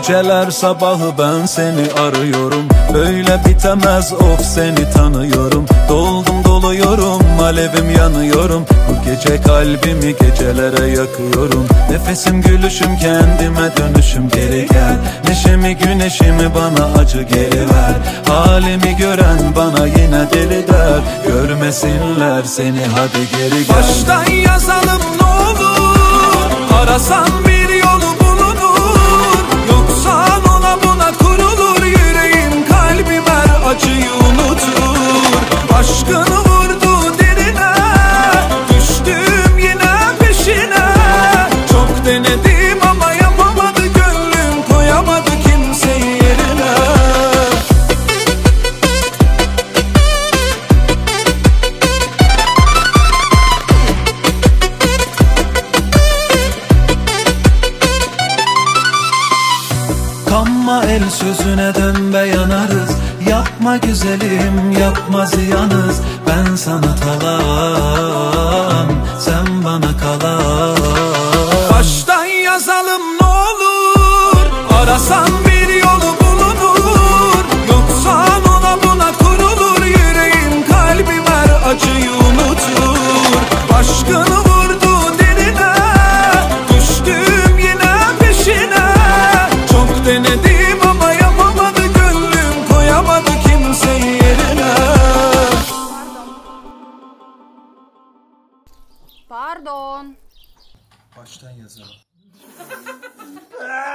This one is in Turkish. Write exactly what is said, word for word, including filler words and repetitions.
Geceler sabahı ben seni arıyorum. Böyle bitemez of seni tanıyorum. Doldum doluyorum, alevim yanıyorum. Bu gece kalbimi gecelere yakıyorum. Nefesim gülüşüm, kendime dönüşüm, geri gel. Neşemi güneşimi bana acı geri ver. Halimi gören bana yine deli der. Görmesinler seni, hadi geri gel. Baştan yazalım ne olur, arasan bir yolu bulunur. Yoksa ona buna kurulur, yüreğim kalbim her acıyı unutur. Aşkını vurdu derine, düştüm yine peşine. Çok denedim ama yapamadı gönlüm, koyamadı kimseyi yerine. Kanma el sözüne dönbe yanarız. Yapma güzelim, yapma ziyanız. Ben sana talan, sen bana kalan. Baştan yazalım ne olur, arasan bir yolu bulunur. Yoksa ona buna kurulur, yüreğim kalbim her acıyı unutur. Aşkını vurdu derine, düştüm yine peşine. Çok denedim ama yapamadı gönlüm, koyamadı kimseyi yerine. Pardon. Baştan yazalım.